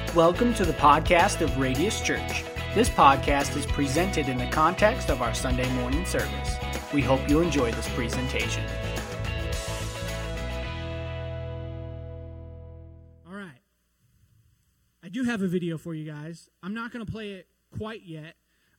Welcome to the podcast of Radius Church. This podcast is presented in the context of our Sunday morning service. We hope you enjoy this presentation. All right. I do have a video for you guys. I'm not going to play it quite yet.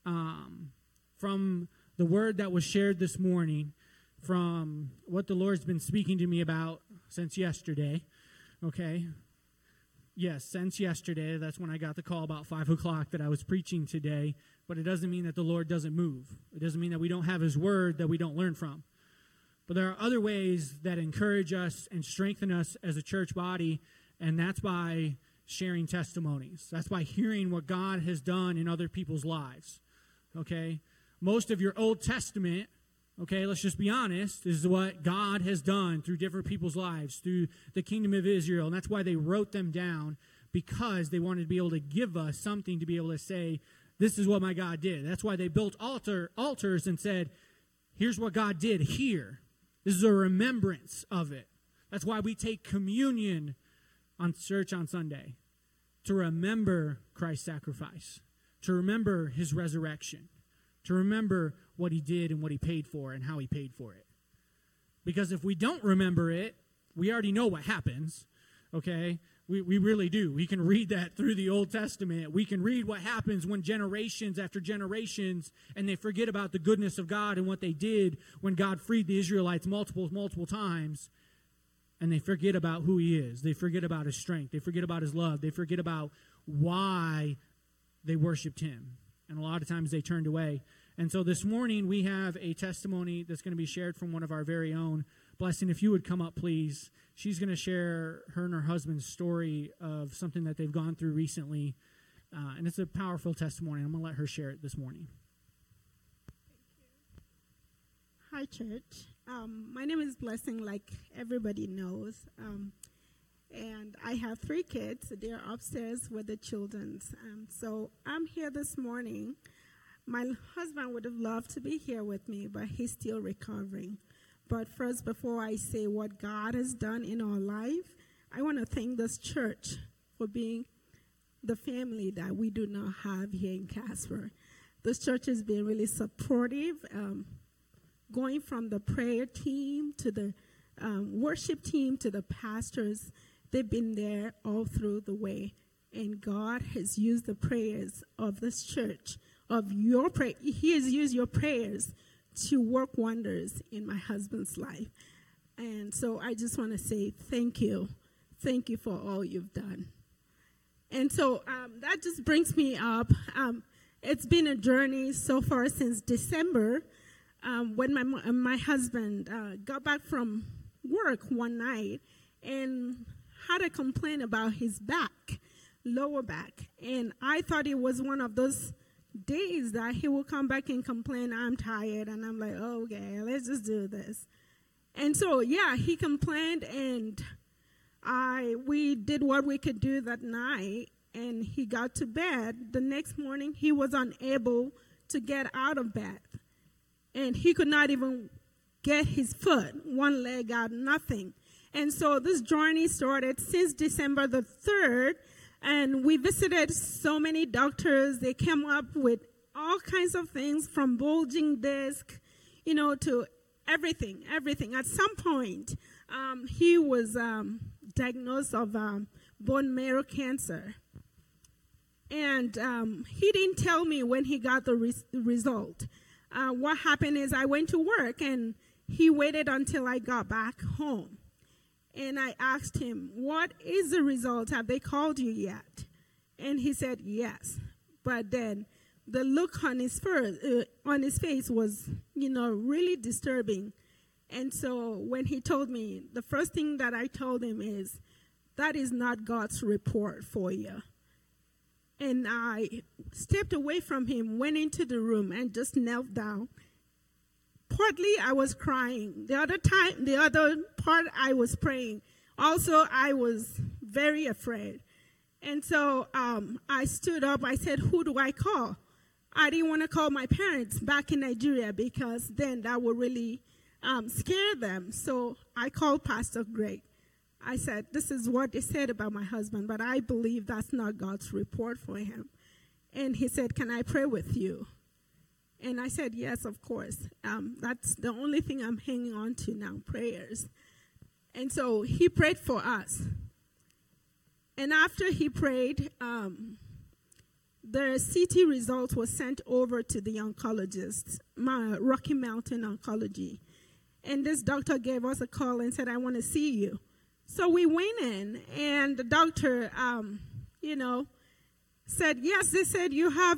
From the word that was shared this morning, from what the Lord's been speaking to me about since yesterday, okay? Yes, since yesterday. That's when I got the call about 5 o'clock that I was preaching today. But it doesn't mean that the Lord doesn't move. It doesn't mean that we don't have His Word that we don't learn from. But there are other ways that encourage us and strengthen us as a church body, and that's by sharing testimonies. That's by hearing what God has done in other people's lives, okay? Most of your Old Testament, okay, let's just be honest, is what God has done through different people's lives, through the kingdom of Israel. And that's why they wrote them down, because they wanted to be able to give us something to be able to say, this is what my God did. That's why they built altars and said, here's what God did here. This is a remembrance of it. That's why we take communion on church on Sunday, to remember Christ's sacrifice, to remember His resurrection, to remember what He did and what He paid for and how He paid for it. Because if we don't remember it, we already know what happens, okay? We really do. We can read that through the Old Testament. We can read what happens when generations after generations, and they forget about the goodness of God and what they did when God freed the Israelites multiple times, and they forget about who He is. They forget about His strength. They forget about His love. They forget about why they worshiped Him. And a lot of times they turned away. And so this morning we have a testimony that's going to be shared from one of our very own. Blessing, if you would come up, please. She's going to share her and her husband's story of something that they've gone through recently. And it's a powerful testimony. I'm going to let her share it this morning. Hi, church. My name is Blessing, like everybody knows. And I have 3 kids. They're upstairs with the children's. So I'm here this morning. My husband would have loved to be here with me, but he's still recovering. But first, before I say what God has done in our life, I want to thank this church for being the family that we do not have here in Casper. This church has been really supportive, going from the prayer team to the worship team to the pastors. They've been there all through the way. And God has used the prayers of this church, of your prayer. He has used your prayers to work wonders in my husband's life. And so I just want to say thank you. Thank you for all you've done. And so that just brings me up. It's been a journey so far since December, when my husband got back from work one night and had a complaint about his back, lower back. And I thought it was one of those days that he will come back and complain, I'm tired. And I'm like, oh, okay, let's just do this. And so, yeah, he complained, and we did what we could do that night, and he got to bed. The next morning, he was unable to get out of bed. And he could not even get his foot, one leg out, nothing. And so this journey started since December the 3rd, and we visited so many doctors. They came up with all kinds of things, from bulging disc, to everything. At some point, he was diagnosed of bone marrow cancer. And he didn't tell me when he got the result. What happened is I went to work, and he waited until I got back home. And I asked him, what is the result? Have they called you yet? And he said, yes. But then the look on his face was, really disturbing. And so when he told me, the first thing that I told him is, that is not God's report for you. And I stepped away from him, went into the room, and just knelt down. Partly I was crying. The other part I was praying. Also, I was very afraid. And so I stood up. I said, who do I call? I didn't want to call my parents back in Nigeria, because then that would really scare them. So I called Pastor Greg. I said, this is what they said about my husband, but I believe that's not God's report for him. And he said, can I pray with you? And I said, yes, of course. That's the only thing I'm hanging on to now, prayers. And so he prayed for us. And after he prayed, the CT results were sent over to the oncologist, my Rocky Mountain Oncology. And this doctor gave us a call and said, I want to see you. So we went in, and the doctor, said, yes, they said you have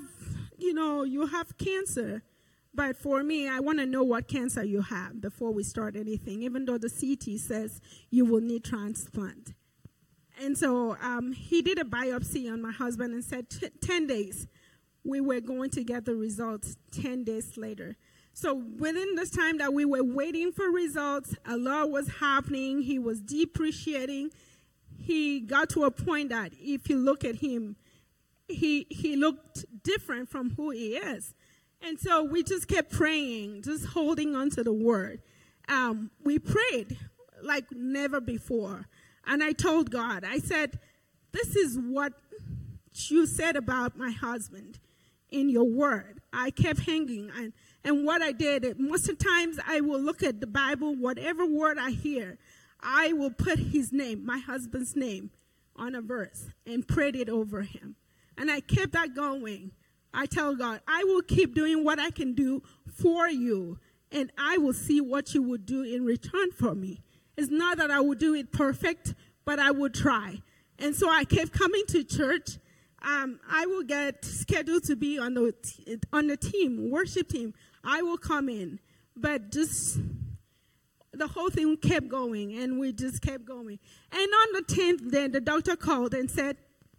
cancer. But for me, I want to know what cancer you have before we start anything, even though the CT says you will need transplant. And so he did a biopsy on my husband and said 10 days. We were going to get the results 10 days later. So within this time that we were waiting for results, a lot was happening. He was depreciating. He got to a point that if you look at him, he looked different from who he is. And so we just kept praying, just holding on to the word. We prayed like never before. And I told God, I said, this is what you said about my husband in your word. I kept hanging. And what I did, most of the times I will look at the Bible, whatever word I hear, I will put his name, my husband's name, on a verse and prayed it over him. And I kept that going. I tell God, I will keep doing what I can do for you, and I will see what you will do in return for me. It's not that I will do it perfect, but I will try. And so I kept coming to church. I will get scheduled to be on the team, worship team. I will come in. But just the whole thing kept going, and we just kept going. And on the 10th day, the doctor called and said,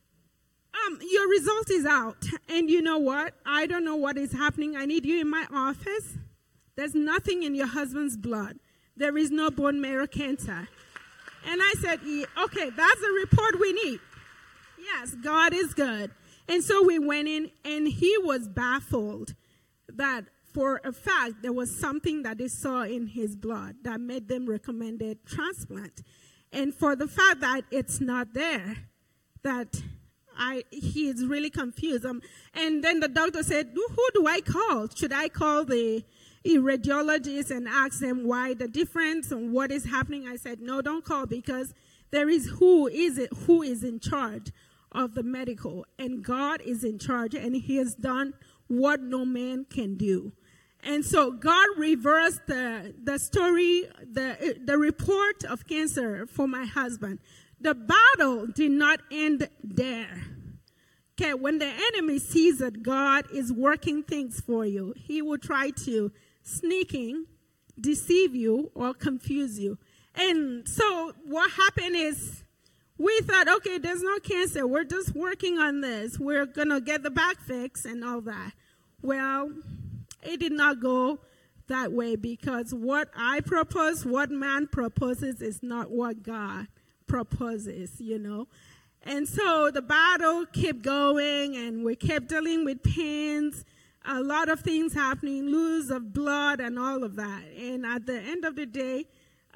your result is out. And you know what? I don't know what is happening. I need you in my office. There's nothing in your husband's blood. There is no bone marrow cancer. And I said, okay, that's the report we need. Yes, God is good. And so we went in, and he was baffled that for a fact there was something that they saw in his blood that made them recommend a transplant. And for the fact that it's not there, that he is really confused. And then the doctor said, who do I call? Should I call the radiologist and ask them why the difference and what is happening? I said, no, don't call, because there is who is in charge of the medical, and God is in charge, and he has done what no man can do. And so God reversed the story, the report of cancer for my husband. The battle did not end there. Okay, when the enemy sees that God is working things for you, he will try to sneaking, deceive you, or confuse you. And so what happened is we thought, okay, there's no cancer. We're just working on this. We're going to get the back fix and all that. Well, it did not go that way, because what I propose, what man proposes, is not what God proposes, And so the battle kept going, and we kept dealing with pains, a lot of things happening, loss of blood and all of that. And at the end of the day,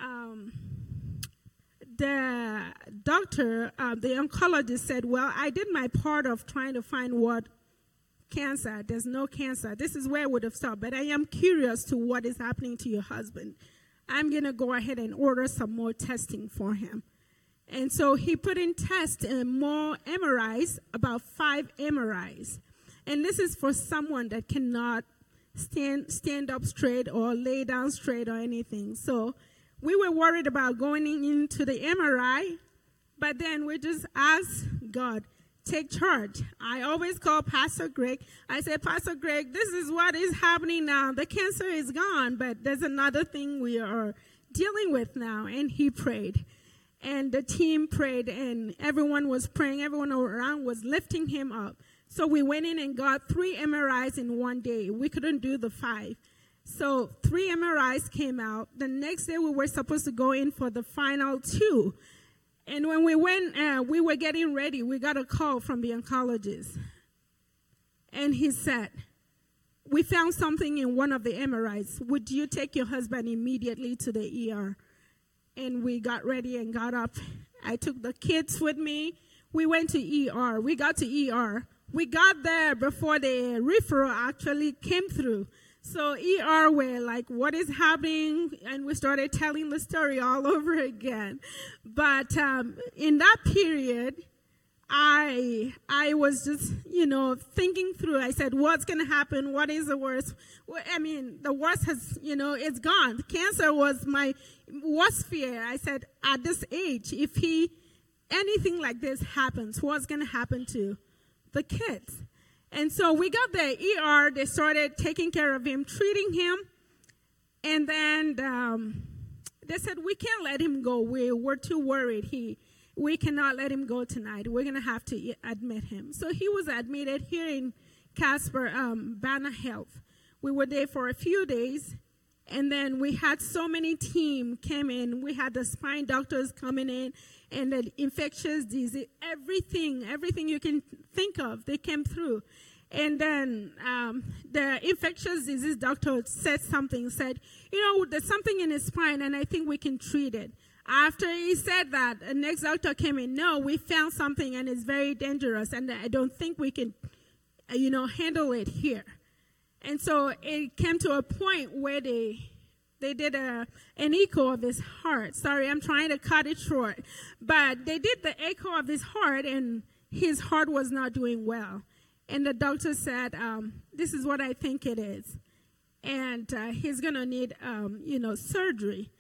the doctor, the oncologist said, well, I did my part of trying to find what cancer. There's no cancer. This is where I would have stopped. But I am curious to what is happening to your husband. I'm going to go ahead and order some more testing for him. And so he put in tests and more MRIs, about 5 MRIs. And this is for someone that cannot stand up straight or lay down straight or anything. So we were worried about going into the MRI, but then we just asked God, take charge. I always call Pastor Greg. I said, Pastor Greg, this is what is happening now. The cancer is gone, but there's another thing we are dealing with now. And he prayed. And the team prayed, and everyone was praying. Everyone around was lifting him up. So we went in and got 3 MRIs in one day. We couldn't do the 5. So 3 MRIs came out. The next day we were supposed to go in for the final 2. And when we went, we were getting ready. We got a call from the oncologist. And he said, we found something in one of the MRIs. Would you take your husband immediately to the ER? and we got ready and got up. I took the kids with me. We went to ER. We got to ER. We got there before the referral actually came through. So ER were like, what is happening? And we started telling the story all over again. But in that period, I was just, thinking through. I said, what's going to happen? What is the worst? Well, I mean, the worst has, it's gone. Cancer was my worst fear. I said, at this age, if anything like this happens, what's going to happen to the kids? And so we got the ER. They started taking care of him, treating him. And then they said, we can't let him go. We're too worried. We cannot let him go tonight. We're going to have to admit him. So he was admitted here in Casper, Banner Health. We were there for a few days. And then we had so many team came in. We had the spine doctors coming in and the infectious disease, everything you can think of, they came through. And then the infectious disease doctor said, there's something in his spine and I think we can treat it. After he said that, the next doctor came in, no, we found something and it's very dangerous and I don't think we can, handle it here. And so it came to a point where they did an echo of his heart. Sorry, I'm trying to cut it short. But they did the echo of his heart, and his heart was not doing well. And the doctor said, this is what I think it is. And he's going to need, surgery.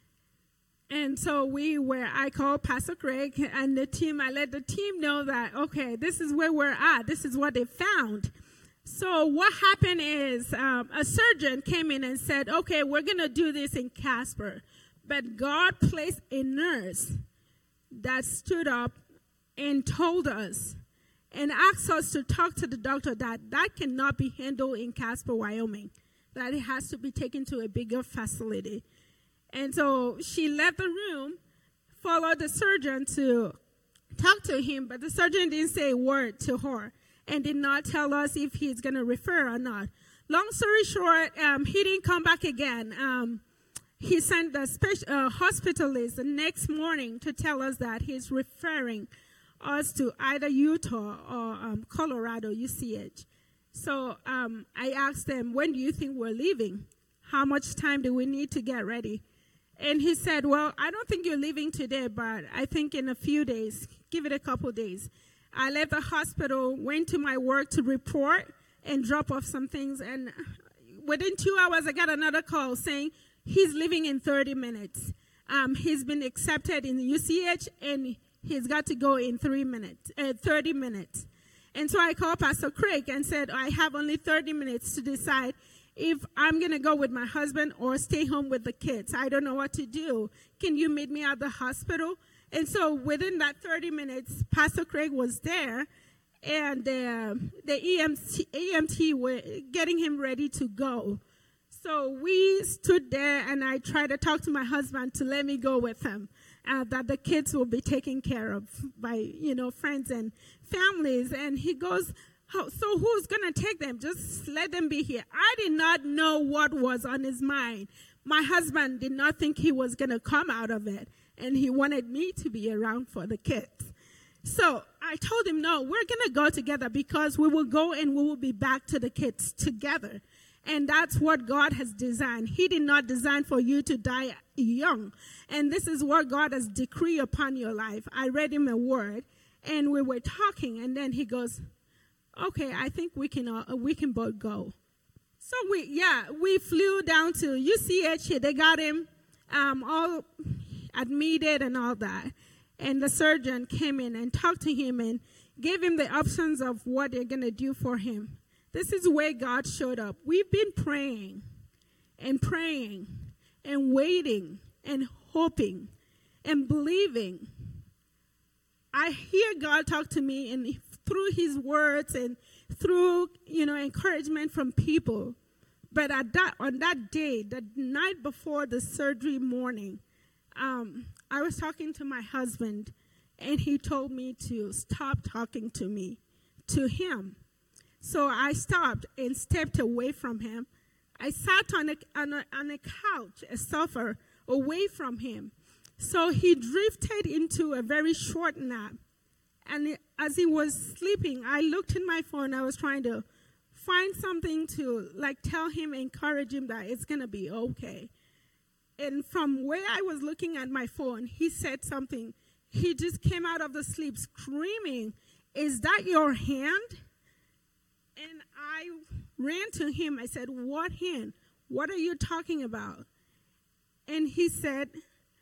And so I called Pastor Craig and the team. I let the team know that, okay, this is where we're at. This is what they found. So what happened is a surgeon came in and said, okay, we're going to do this in Casper. But God placed a nurse that stood up and told us and asked us to talk to the doctor that cannot be handled in Casper, Wyoming, that it has to be taken to a bigger facility. And so she left the room, followed the surgeon to talk to him, but the surgeon didn't say a word to her and did not tell us if he's going to refer or not. Long story short, he didn't come back again. He sent the hospitalist the next morning to tell us that he's referring us to either Utah or Colorado, UCH. So I asked them, when do you think we're leaving? How much time do we need to get ready? And he said, well, I don't think you're leaving today, but I think in a few days, give it a couple days. I left the hospital, went to my work to report and drop off some things. And within 2 hours, I got another call saying he's leaving in 30 minutes. He's been accepted in the UCH, and he's got to go in 30 minutes. And so I called Pastor Craig and said, I have only 30 minutes to decide if I'm going to go with my husband or stay home with the kids. I don't know what to do. Can you meet me at the hospital? And so within that 30 minutes, Pastor Craig was there, and the EMT were getting him ready to go. So we stood there, and I tried to talk to my husband to let me go with him, that the kids will be taken care of by, friends and families. And he goes, so who's going to take them? Just let them be here. I did not know what was on his mind. My husband did not think he was going to come out of it, and he wanted me to be around for the kids. So I told him, no, we're going to go together because we will go and we will be back to the kids together. And that's what God has designed. He did not design for you to die young. And this is what God has decreed upon your life. I read him a word, and we were talking, and then he goes, okay, I think we can both go. So we flew down to UCH. They got him all admitted and all that. And the surgeon came in and talked to him and gave him the options of what they're going to do for him. This is where God showed up. We've been praying and waiting and hoping and believing. I hear God talk to me and through his words and through, encouragement from people. But on that day, the night before the surgery morning, I was talking to my husband, and he told me to stop talking to him. So I stopped and stepped away from him. I sat on a couch, a sofa, away from him. So he drifted into a very short nap. And as he was sleeping, I looked in my phone. I was trying to find something to tell him, encourage him that it's going to be okay. And from where I was looking at my phone, he said something. He just came out of the sleep screaming, "Is that your hand?" And I ran to him. I said, "What hand? What are you talking about?" And he said,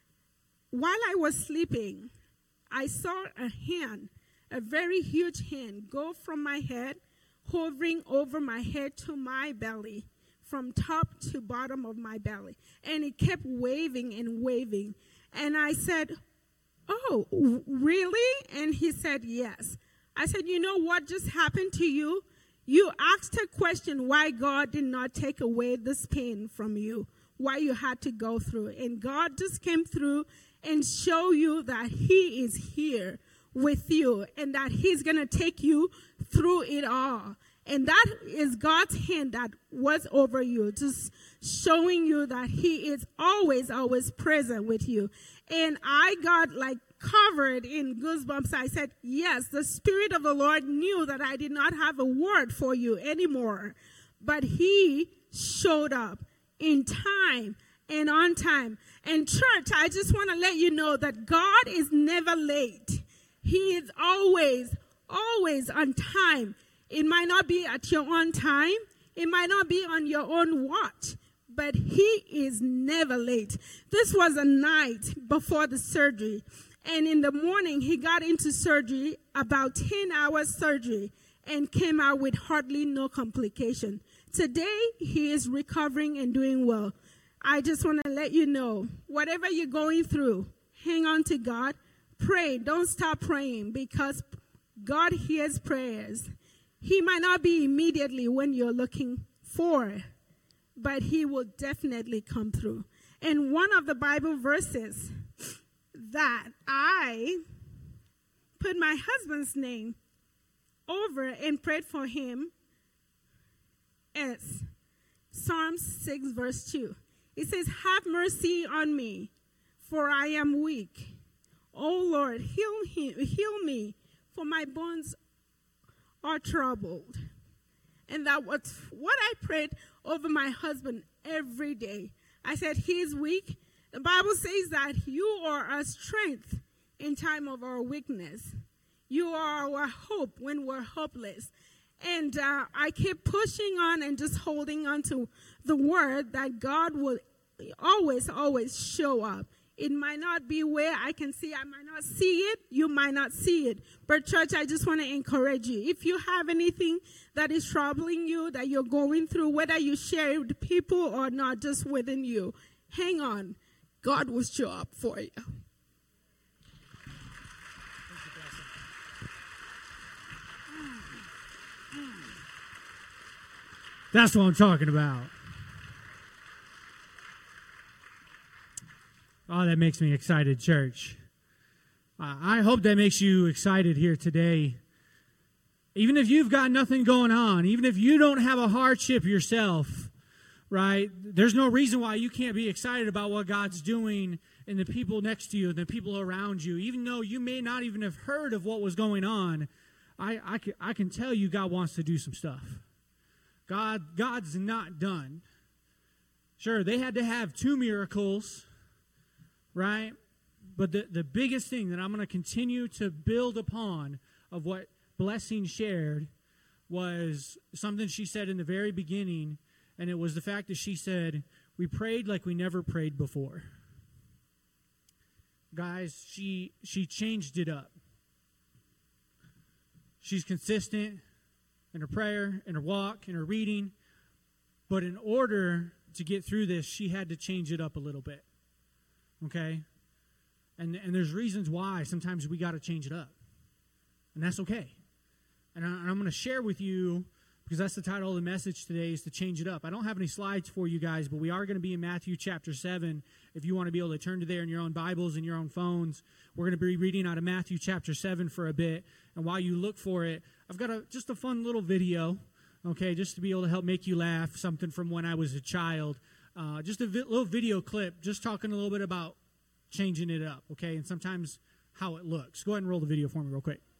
"While I was sleeping, I saw a hand, a very huge hand, go from my head, hovering over my head to my belly, from top to bottom of my belly." And it kept waving and waving. And I said, "Oh, really?" And he said, "Yes." I said, "You know what just happened to you? You asked a question why God did not take away this pain from you, why you had to go through. And God just came through and show you that he is here with you and that he's going to take you through it all. And that is God's hand that was over you, just showing you that he is always, always present with you." And I got covered in goosebumps. I said, "Yes, the Spirit of the Lord knew that I did not have a word for you anymore. But he showed up in time and on time." And church, I just want to let you know that God is never late. He is always, always on time. It might not be at your own time. It might not be on your own watch. But he is never late. This was a night before the surgery. And in the morning, he got into surgery, about 10 hours surgery, and came out with hardly no complication. Today, he is recovering and doing well. I just want to let you know, whatever you're going through, hang on to God. Pray. Don't stop praying, because God hears prayers. He might not be immediately when you're looking for, but he will definitely come through. And one of the Bible verses that I put my husband's name over and prayed for him is Psalm 6 verse 2. It says, "Have mercy on me, for I am weak. O Lord, heal me, for my bones are troubled." And that was what I prayed over my husband every day. I said, "He's weak." The Bible says that you are our strength in time of our weakness. You are our hope when we're hopeless. And I kept pushing on and just holding on to the word that God will always, always show up. It might not be where I can see. I might not see it. You might not see it. But church, I just want to encourage you. If you have anything that is troubling you, that you're going through, whether you share it with people or not, just within you, hang on. God will show up for you. That's what I'm talking about. Oh, that makes me excited, church. I hope that makes you excited here today. Even if you've got nothing going on, even if you don't have a hardship yourself, right? There's no reason why you can't be excited about what God's doing and the people next to you, and the people around you. Even though you may not even have heard of what was going on, I can tell you God wants to do some stuff. God's not done. Sure, they had to have 2 miracles, right? But the biggest thing that I'm going to continue to build upon of what Blessing shared was something she said in the very beginning, and it was the fact that she said, "We prayed like we never prayed before." Guys, she changed it up. She's consistent in her prayer, in her walk, in her reading, but in order to get through this, she had to change it up a little bit. Okay? And there's reasons why sometimes we got to change it up. And that's okay. And I'm going to share with you, because that's the title of the message today, is to change it up. I don't have any slides for you guys, but we are going to be in Matthew chapter 7. If you want to be able to turn to there in your own Bibles and your own phones, we're going to be reading out of Matthew chapter 7 for a bit. And while you look for it, I've got just a fun little video, okay, just to be able to help make you laugh, something from when I was a child. Just a little video clip, just talking a little bit about changing it up, okay, and sometimes how it looks. Go ahead and roll the video for me real quick.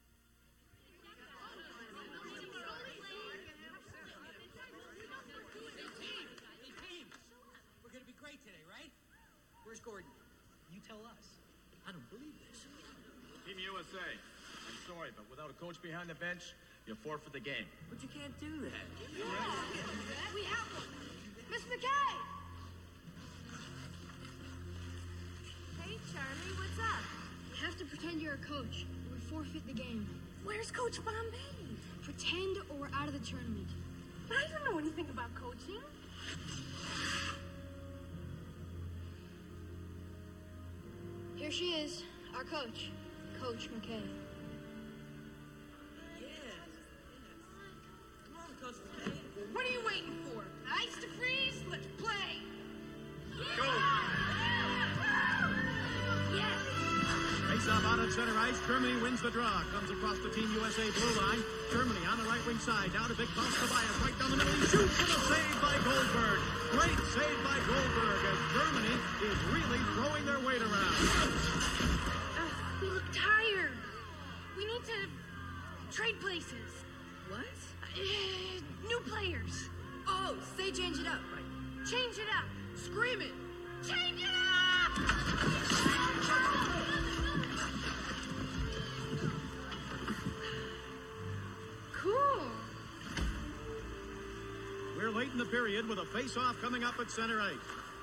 We're going to be great today, right? Where's Gordon? You tell us. I don't believe this. Team USA, I'm sorry, but without a coach behind the bench, you forfeit the game. But you can't do that. Yeah, we have one. Miss McKay! Hey, Charlie, what's up? You have to pretend you're a coach, or we forfeit the game. Where's Coach Bombay? Pretend or we're out of the tournament. But I don't know anything about coaching. Here she is, our coach, Coach McKay. What are you waiting for? Ice to freeze? Let's play! Go! Yes! Face off out at center ice. Germany wins the draw. Comes across the Team USA blue line. Germany on the right wing side. Down to Big Boss Tobias. Right down the middle. He shoots and a save by Goldberg. Great save by Goldberg as Germany is really throwing their weight around. We look tired. We need to trade places. What? New players. Oh, say change it up. Change it up. Scream it. Change it up! Cool. We're late in the period with a face-off coming up at center ice.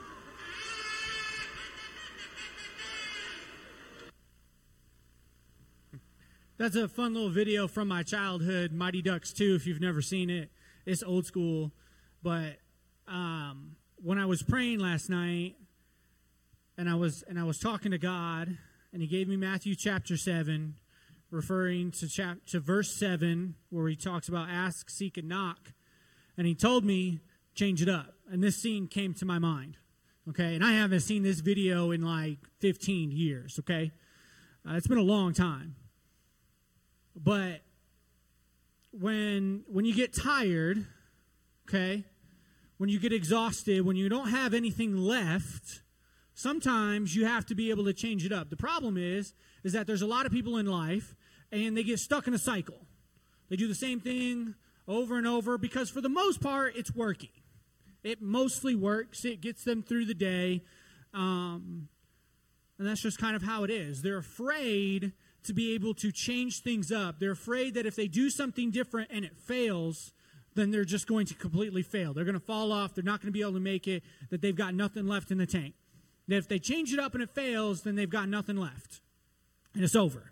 That's a fun little video from my childhood, Mighty Ducks 2, if you've never seen it. It's old school. But when I was praying last night, and I was talking to God, and he gave me Matthew chapter 7, referring to verse 7, where he talks about ask, seek, and knock. And he told me, change it up. And this scene came to my mind. Okay? And I haven't seen this video in like 15 years. Okay? It's been a long time. But when you get tired, okay, when you get exhausted, when you don't have anything left, sometimes you have to be able to change it up. The problem is that there's a lot of people in life, and they get stuck in a cycle. They do the same thing over and over because for the most part, it's working. It mostly works. It gets them through the day. And that's just kind of how it is. They're afraid to be able to change things up. They're afraid that if they do something different and it fails, then they're just going to completely fail. They're going to fall off. They're not going to be able to make it, that they've got nothing left in the tank. That if they change it up and it fails, then they've got nothing left. And it's over.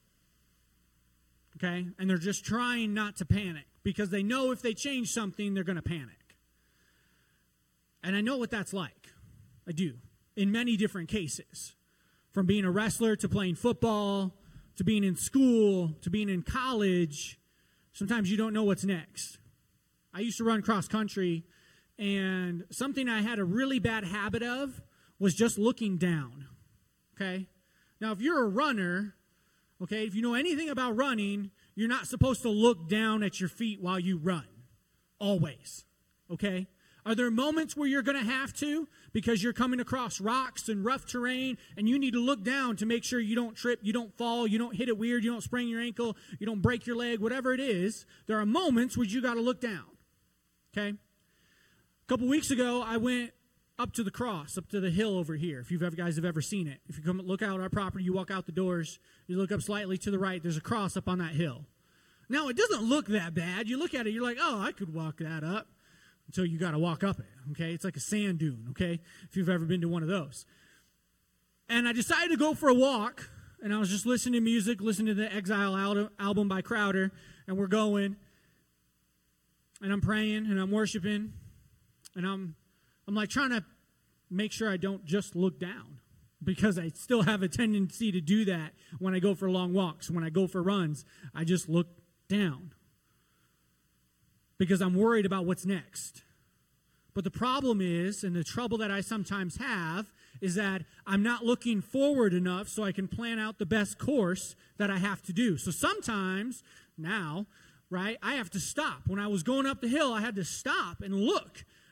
Okay? And they're just trying not to panic because they know if they change something, they're going to panic. And I know what that's like. I do. In many different cases. From being a wrestler to playing football, to being in school, to being in college, sometimes you don't know what's next. I used to run cross country, and something I had a really bad habit of was just looking down, okay? Now, if you're a runner, okay, if you know anything about running, you're not supposed to look down at your feet while you run, always, okay? Are there moments where you're going to have to because you're coming across rocks and rough terrain and you need to look down to make sure you don't trip, you don't fall, you don't hit it weird, you don't sprain your ankle, you don't break your leg, whatever it is. There are moments where you got to look down, okay? A couple weeks ago, I went up to the cross, up to the hill over here, if you guys have ever seen it. If you come look out our property, you walk out the doors, you look up slightly to the right, there's a cross up on that hill. Now, it doesn't look that bad. You look at it, you're like, oh, I could walk that up. Until you got to walk up it, okay? It's like a sand dune, okay? If you've ever been to one of those. And I decided to go for a walk, and I was just listening to music, listening to the Exile album by Crowder, and we're going, and I'm praying, and I'm worshiping, and I'm like trying to make sure I don't just look down, because I still have a tendency to do that when I go for long walks. When I go for runs, I just look down. Because I'm worried about what's next. But the problem is, and the trouble that I sometimes have, is that I'm not looking forward enough so I can plan out the best course that I have to do. So sometimes, now, right, I have to stop. When I was going up the hill, I had to stop and look.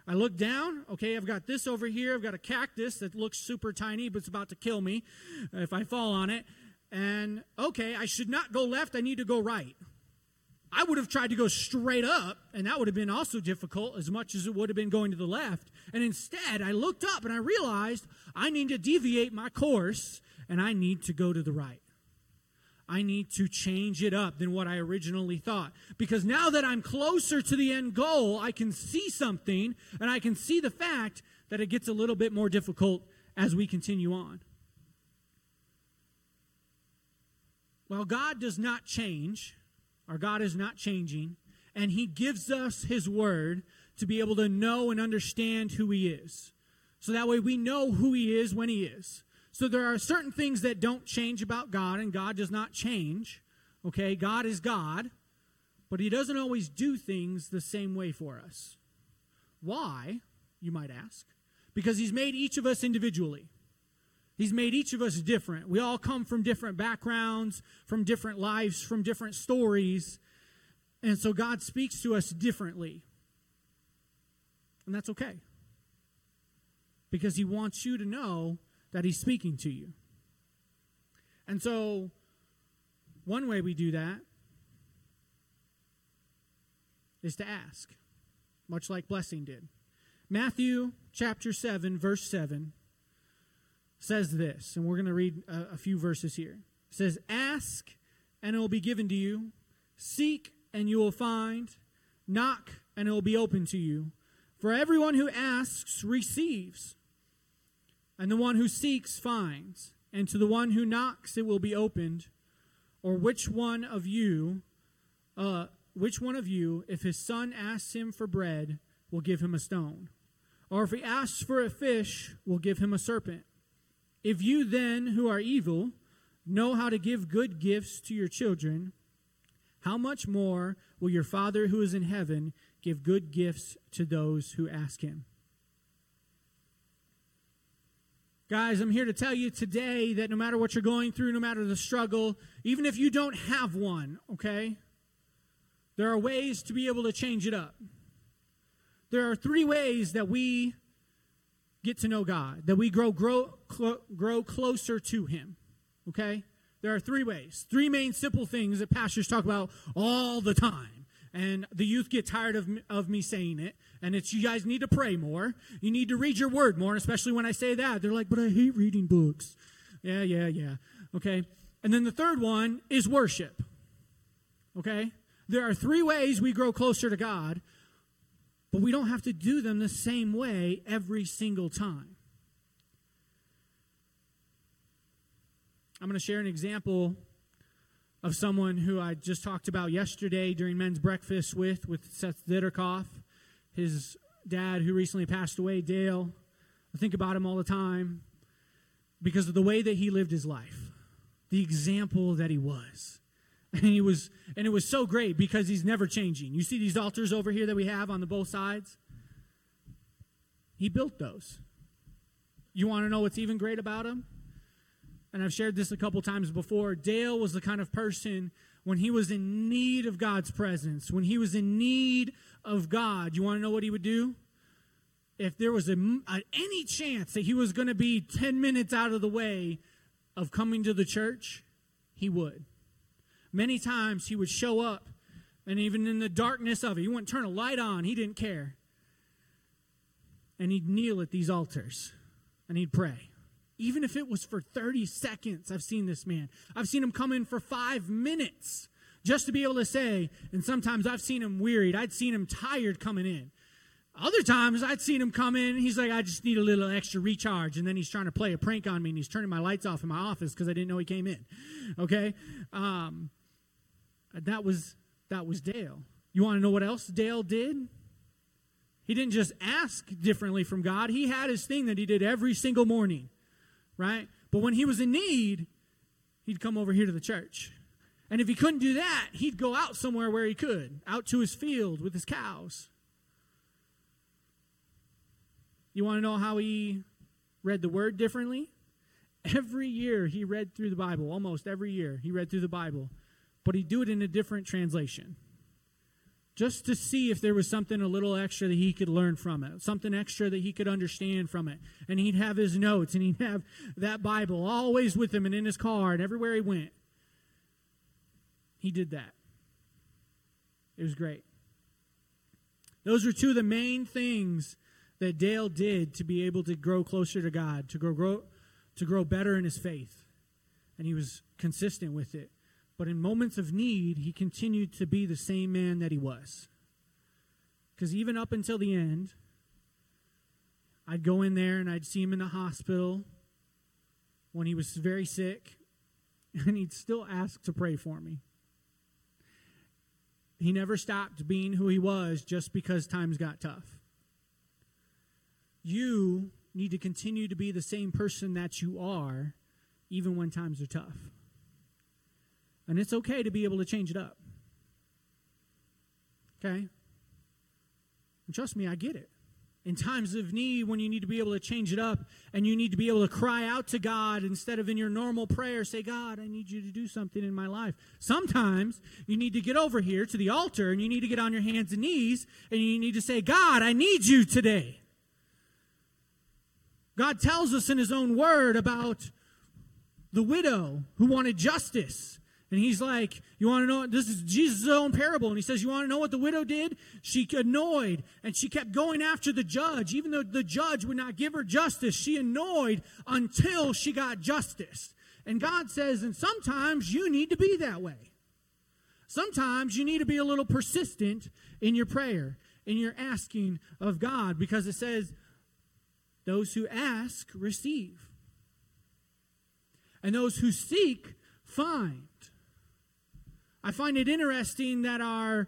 I look down, okay, I've got this over here. I've got a cactus that looks super tiny, but it's about to kill me if I fall on it. And, okay, I should not go left. I need to go right. I would have tried to go straight up, and that would have been also difficult as much as it would have been going to the left. And instead, I looked up and I realized I need to deviate my course, and I need to go to the right. I need to change it up than what I originally thought. Because now that I'm closer to the end goal, I can see something, and I can see the fact that it gets a little bit more difficult as we continue on. Well, God does not change. Our God is not changing, and He gives us His Word to be able to know and understand who He is. So that way we know who He is when He is. So there are certain things that don't change about God, and God does not change. Okay, God is God, but He doesn't always do things the same way for us. Why, you might ask? Because He's made each of us individually. He's made each of us different. We all come from different backgrounds, from different lives, from different stories. And so God speaks to us differently. And that's okay. Because He wants you to know that He's speaking to you. And so, one way we do that is to ask, much like Blessing did. Matthew chapter 7, verse 7 says this, and we're going to read a few verses here. It says, "Ask, and it will be given to you. Seek, and you will find. Knock, and it will be open to you. For everyone who asks receives, and the one who seeks finds, and to the one who knocks it will be opened. Or which one of you, if his son asks him for bread, will give him a stone? Or if he asks for a fish, will give him a serpent? If you then, who are evil, know how to give good gifts to your children, how much more will your Father who is in heaven give good gifts to those who ask Him?" Guys, I'm here to tell you today that no matter what you're going through, no matter the struggle, even if you don't have one, okay, there are ways to be able to change it up. There are 3 ways that we get to know God, that we grow closer to Him, okay? There are 3 ways, 3 main simple things that pastors talk about all the time. And the youth get tired of me saying it. And it's, you guys need to pray more. You need to read your word more, especially when I say that. They're like, "But I hate reading books." Yeah. Okay? And then the third one is worship. Okay? There are 3 ways we grow closer to God, but we don't have to do them the same way every single time. I'm going to share an example of someone who I just talked about yesterday during men's breakfast with Seth Zitterkoff, his dad who recently passed away, Dale. I think about him all the time because of the way that he lived his life, the example that he was. And it was so great because he's never changing. You see these altars over here that we have on both sides? He built those. You want to know what's even great about him? And I've shared this a couple times before. Dale was the kind of person, when he was in need of God's presence, when he was in need of God, you want to know what he would do? If there was any chance that he was going to be 10 minutes out of the way of coming to the church, he would. Many times he would show up, and even in the darkness of it, he wouldn't turn a light on. He didn't care. And he'd kneel at these altars, and he'd pray. Even if it was for 30 seconds, I've seen this man. I've seen him come in for 5 minutes just to be able to say, and sometimes I've seen him wearied. I'd seen him tired coming in. Other times I'd seen him come in, and he's like, "I just need a little extra recharge," and then he's trying to play a prank on me, and he's turning my lights off in my office because I didn't know he came in. Okay? That was Dale. You want to know what else Dale did? He didn't just ask differently from God. He had his thing that he did every single morning. Right? But when he was in need, he'd come over here to the church. And if he couldn't do that, he'd go out somewhere where he could, out to his field with his cows. You want to know how he read the word differently? Every year he read through the Bible, almost every year he read through the Bible. But he'd do it in a different translation. just to see if there was something a little extra that he could learn from it, something extra that he could understand from it. And he'd have his notes, and he'd have that Bible always with him and in his car and everywhere he went. He did that. It was great. Those are two of the main things that Dale did to be able to grow closer to God, to grow better in his faith. And he was consistent with it. But in moments of need, he continued to be the same man that he was. Because even up until the end, I'd go in there and I'd see him in the hospital when he was very sick, and he'd still ask to pray for me. He never stopped being who he was just because times got tough. You need to continue to be the same person that you are even when times are tough. And it's okay to be able to change it up. Okay? And trust me, I get it. In times of need, when you need to be able to change it up and you need to be able to cry out to God instead of in your normal prayer, say, God, I need you to do something in my life. Sometimes you need to get over here to the altar and you need to get on your hands and knees and you need to say, God, I need you today. God tells us in his own word about the widow who wanted justice. And he's like, you want to know, this is Jesus' own parable. And he says, you want to know what the widow did? She annoyed, and she kept going after the judge. Even though the judge would not give her justice, she annoyed until she got justice. And God says, and sometimes you need to be that way. Sometimes you need to be a little persistent in your prayer, in your asking of God, because it says, those who ask, receive. And those who seek, find. I find it interesting that our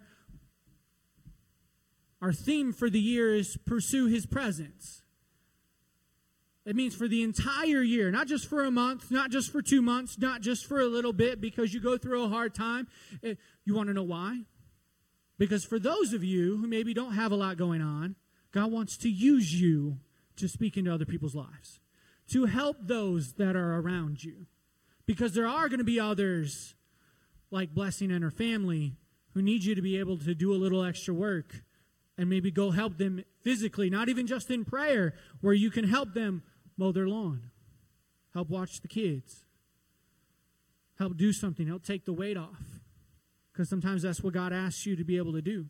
theme for the year is pursue his presence. It means for the entire year, not just for a month, not just for 2 months, not just for a little bit because you go through a hard time. You want to know why? Because for those of you who maybe don't have a lot going on, God wants to use you to speak into other people's lives, to help those that are around you. Because there are going to be others like Blessing and her family who need you to be able to do a little extra work and maybe go help them physically, not even just in prayer, where you can help them mow their lawn, help watch the kids, help do something, help take the weight off. Because sometimes that's what God asks you to be able to do.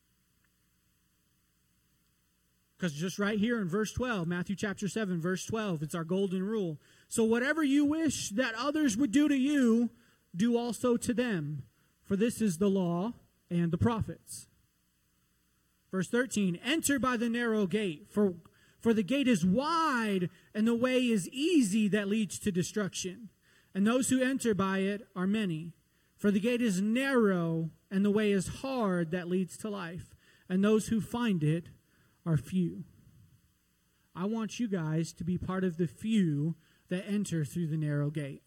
Because just right here in verse 12, Matthew chapter 7, verse 12, it's our golden rule. So whatever you wish that others would do to you, do also to them, for this is the law and the prophets. Verse 13, enter by the narrow gate, for the gate is wide and the way is easy that leads to destruction, and those who enter by it are many. For the gate is narrow and the way is hard that leads to life, and those who find it are few. I want you guys to be part of the few that enter through the narrow gate.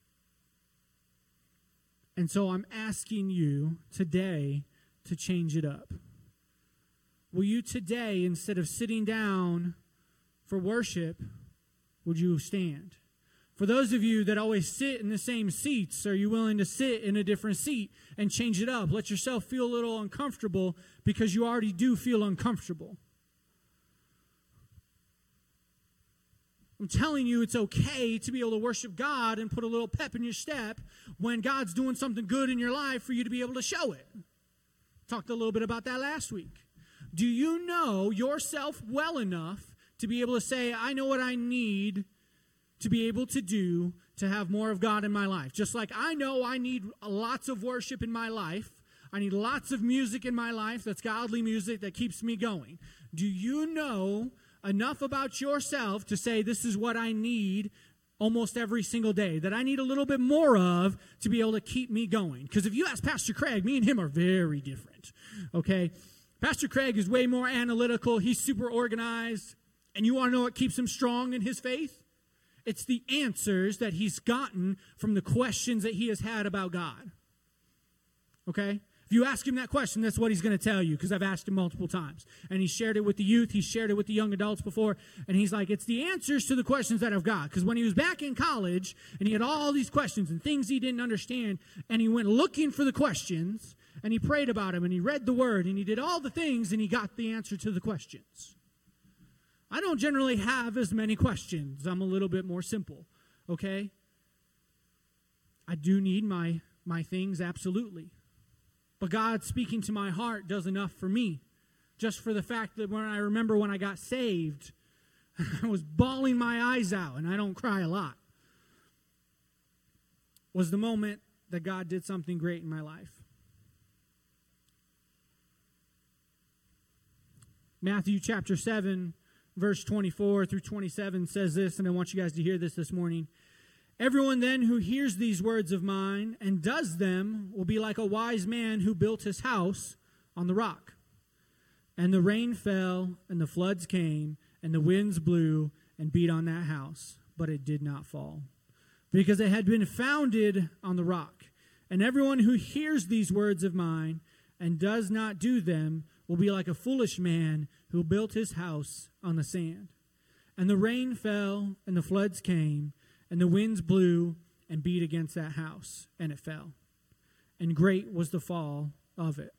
And so I'm asking you today to change it up. Will you today, instead of sitting down for worship, would you stand? For those of you that always sit in the same seats, are you willing to sit in a different seat and change it up? Let yourself feel a little uncomfortable because you already do feel uncomfortable. I'm telling you, it's okay to be able to worship God and put a little pep in your step when God's doing something good in your life for you to be able to show it. Talked a little bit about that last week. Do you know yourself well enough to be able to say, I know what I need to be able to do to have more of God in my life? Just like I know I need lots of worship in my life. I need lots of music in my life that's godly music that keeps me going. Do you know enough about yourself to say this is what I need almost every single day, that I need a little bit more of to be able to keep me going? Because if you ask Pastor Craig, me and him are very different, okay? Pastor Craig is way more analytical. He's super organized. And you want to know what keeps him strong in his faith? It's the answers that he's gotten from the questions that he has had about God, okay? If you ask him that question, that's what he's going to tell you, because I've asked him multiple times. And he shared it with the youth. He shared it with the young adults before. And he's like, it's the answers to the questions that I've got. Because when he was back in college, and he had all these questions and things he didn't understand, and he went looking for the questions, and he prayed about them, and he read the word, and he did all the things, and he got the answer to the questions. I don't generally have as many questions. I'm a little bit more simple, okay? I do need my things, absolutely. But God speaking to my heart does enough for me. Just for the fact that when I got saved, I was bawling my eyes out, and I don't cry a lot, was the moment that God did something great in my life. Matthew chapter 7, verse 24 through 27 says this, and I want you guys to hear this morning. Everyone then who hears these words of mine and does them will be like a wise man who built his house on the rock. And the rain fell, and the floods came, and the winds blew and beat on that house, but it did not fall, because it had been founded on the rock. And everyone who hears these words of mine and does not do them will be like a foolish man who built his house on the sand. And the rain fell, and the floods came, and the winds blew and beat against that house, and it fell. And great was the fall of it.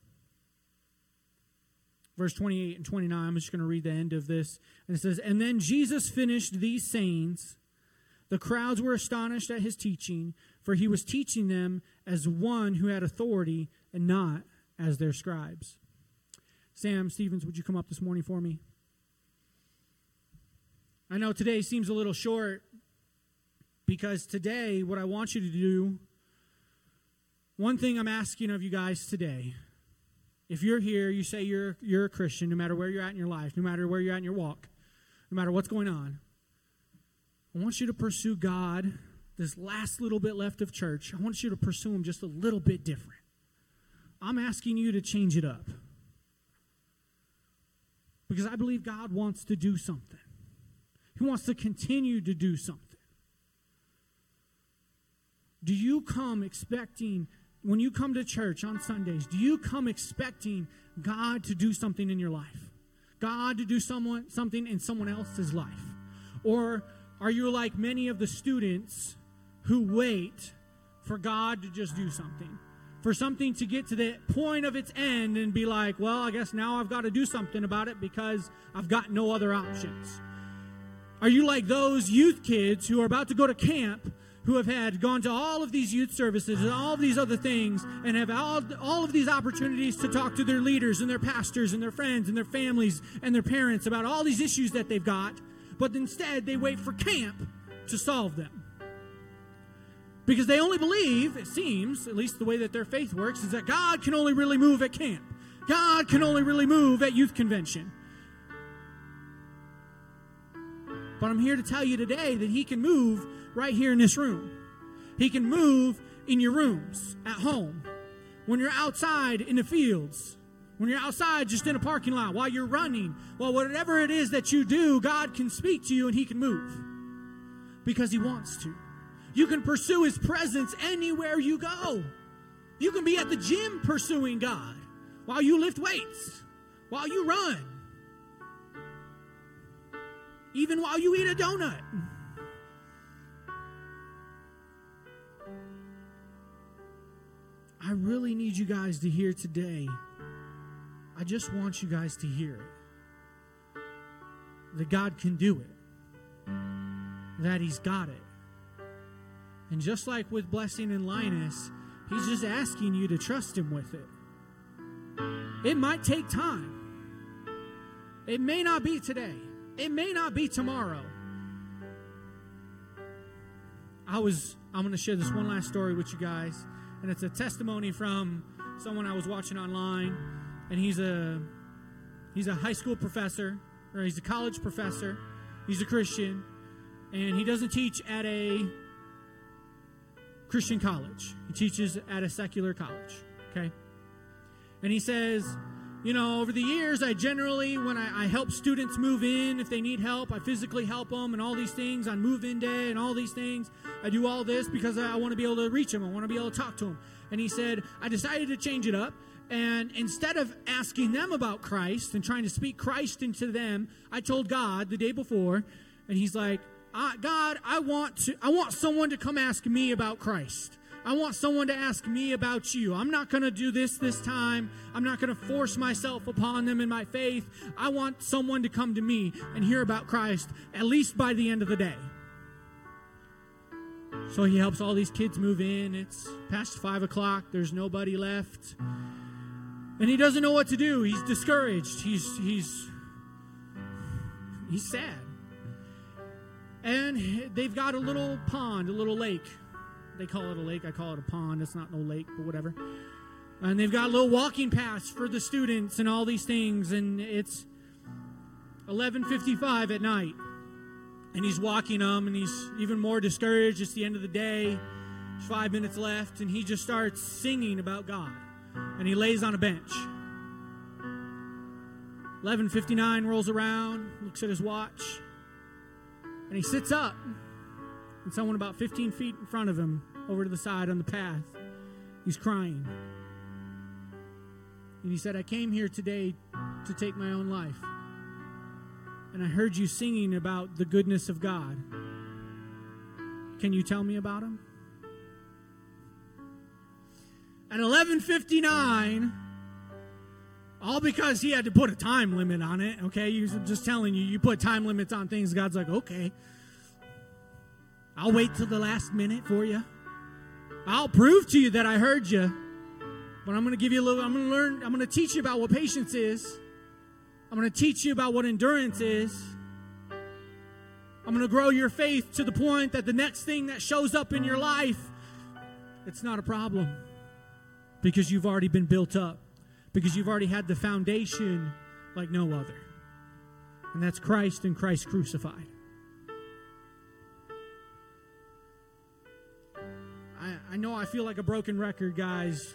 Verse 28 and 29, I'm just going to read the end of this. And it says, And then Jesus finished these sayings. The crowds were astonished at his teaching, for he was teaching them as one who had authority and not as their scribes. Sam Stevens, would you come up this morning for me? I know today seems a little short, because today, what I want you to do, one thing I'm asking of you guys today, if you're here, you say you're a Christian, no matter where you're at in your life, no matter where you're at in your walk, no matter what's going on, I want you to pursue God, this last little bit left of church. I want you to pursue him just a little bit different. I'm asking you to change it up, because I believe God wants to do something. He wants to continue to do something. Do you come expecting, when you come to church on Sundays, do you come expecting God to do something in your life? God to do something in someone else's life? Or are you like many of the students who wait for God to just do something? For something to get to the point of its end and be like, well, I guess now I've got to do something about it because I've got no other options. Are you like those youth kids who are about to go to camp, who have gone to all of these youth services and all of these other things and have all of these opportunities to talk to their leaders and their pastors and their friends and their families and their parents about all these issues that they've got, but instead they wait for camp to solve them? Because they only believe, it seems, at least the way that their faith works, is that God can only really move at camp. God can only really move at youth convention. But I'm here to tell you today that he can move right here in this room. He can move in your rooms, at home, when you're outside in the fields, when you're outside just in a parking lot, while you're running, while whatever it is that you do, God can speak to you and he can move because he wants to. You can pursue his presence anywhere you go. You can be at the gym pursuing God while you lift weights, while you run, even while you eat a donut. I really need you guys to hear today. I just want you guys to hear it. That God can do it. That he's got it. And just like with Blessing and Linus, he's just asking you to trust him with it. It might take time. It may not be today. It may not be tomorrow. I'm going to share this one last story with you guys. And it's a testimony from someone I was watching online. And he's a high school professor, or he's a college professor. He's a Christian. And he doesn't teach at a Christian college. He teaches at a secular college. Okay? And he says, you know, over the years, I generally, when I help students move in, if they need help, I physically help them and all these things on move-in day and all these things. I do all this because I want to be able to reach them. I want to be able to talk to them. And he said, I decided to change it up. And instead of asking them about Christ and trying to speak Christ into them, I told God the day before, and he's like, God, I want someone to come ask me about Christ. I want someone to ask me about you. I'm not going to do this time. I'm not going to force myself upon them in my faith. I want someone to come to me and hear about Christ, at least by the end of the day. So he helps all these kids move in. It's past 5 o'clock. There's nobody left. And he doesn't know what to do. He's discouraged. He's sad. And they've got a little pond, a little lake. They call it a lake. I call it a pond. It's not no lake, but whatever. And they've got little walking paths for the students and all these things. And it's 11:55 at night. And he's walking them, and he's even more discouraged. It's the end of the day. There's 5 minutes left, and he just starts singing about God. And he lays on a bench. 11:59 rolls around, looks at his watch, and he sits up. And someone about 15 feet in front of him, over to the side on the path, he's crying. And he said, I came here today to take my own life. And I heard you singing about the goodness of God. Can you tell me about him? At 11:59, all because he had to put a time limit on it, okay? I'm just telling you, you put time limits on things, God's like, okay. I'll wait till the last minute for you. I'll prove to you that I heard you. But I'm going to give you I'm going to teach you about what patience is. I'm going to teach you about what endurance is. I'm going to grow your faith to the point that the next thing that shows up in your life, it's not a problem. Because you've already been built up. Because you've already had the foundation like no other. And that's Christ and Christ crucified. I know I feel like a broken record, guys.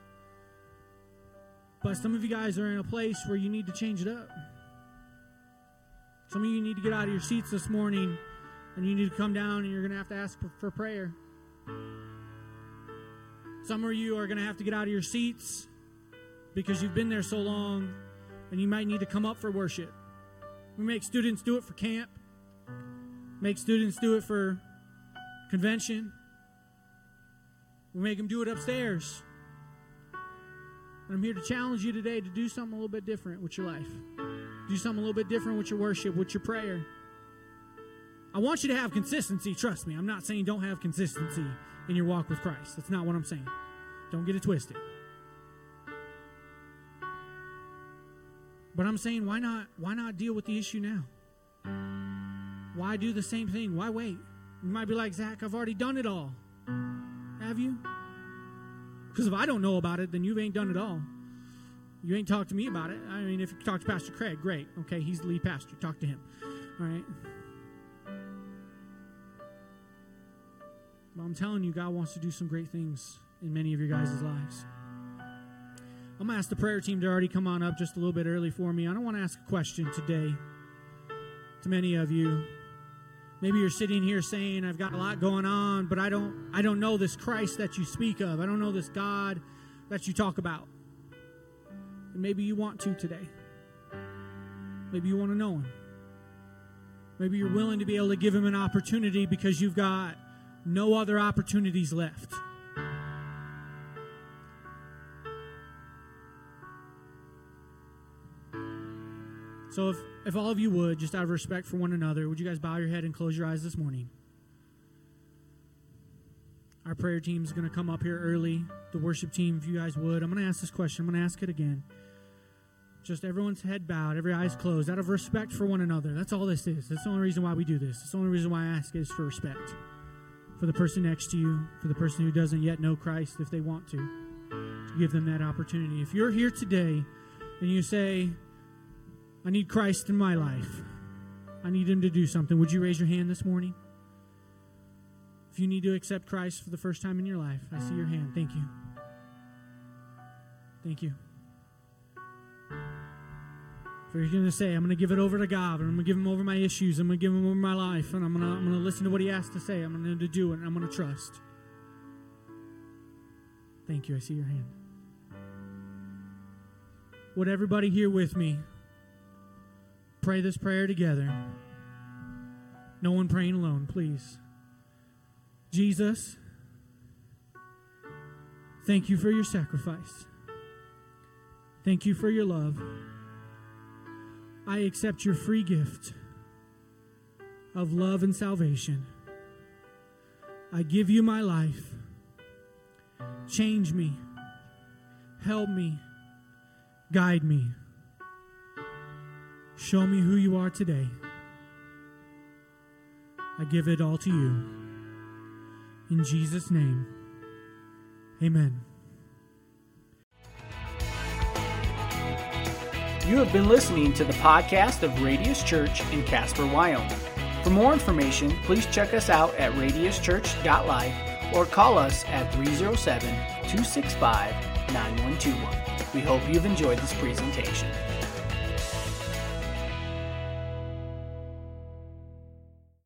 But some of you guys are in a place where you need to change it up. Some of you need to get out of your seats this morning, and you need to come down, and you're going to have to ask for prayer. Some of you are going to have to get out of your seats because you've been there so long, and you might need to come up for worship. We make students do it for camp. Make students do it for convention. We make them do it upstairs. And I'm here to challenge you today to do something a little bit different with your life. Do something a little bit different with your worship, with your prayer. I want you to have consistency, trust me. I'm not saying don't have consistency in your walk with Christ. That's not what I'm saying. Don't get it twisted. But I'm saying, why not deal with the issue now? Why do the same thing? Why wait? You might be like, Zach, I've already done it all. Have you? Because if I don't know about it, then you ain't done it all. You ain't talked to me about it. I mean, if you talk to Pastor Craig, great. Okay, he's the lead pastor. Talk to him. All right? But I'm telling you, God wants to do some great things in many of your guys' lives. I'm going to ask the prayer team to already come on up just a little bit early for me. I don't want to ask a question today to many of you. Maybe you're sitting here saying, I've got a lot going on, but I don't know this Christ that you speak of. I don't know this God that you talk about. And maybe you want to today. Maybe you want to know him. Maybe you're willing to be able to give him an opportunity because you've got no other opportunities left. So if all of you would, just out of respect for one another, would you guys bow your head and close your eyes this morning? Our prayer team is going to come up here early. The worship team, if you guys would. I'm going to ask this question. I'm going to ask it again. Just everyone's head bowed, every eyes closed, out of respect for one another. That's all this is. That's the only reason why we do this. That's the only reason why I ask is for respect. For the person next to you, for the person who doesn't yet know Christ, if they want to give them that opportunity. If you're here today and you say, I need Christ in my life. I need him to do something. Would you raise your hand this morning? If you need to accept Christ for the first time in your life, I see your hand. Thank you. Thank you. If you're going to say, I'm going to give it over to God, and I'm going to give him over my issues, I'm going to give him over my life, and I'm going to listen to what he has to say. I'm going to do it, and I'm going to trust. Thank you. I see your hand. Would everybody here with me pray this prayer together? No one praying alone, please. Jesus, Thank you for your sacrifice. Thank you for your love. I accept your free gift of love and salvation. I give you my life. Change me. Help me. Guide me. Show me who you are today. I give it all to you. In Jesus' name, amen. You have been listening to the podcast of Radius Church in Casper, Wyoming. For more information, please check us out at radiuschurch.life or call us at 307-265-9121. We hope you've enjoyed this presentation.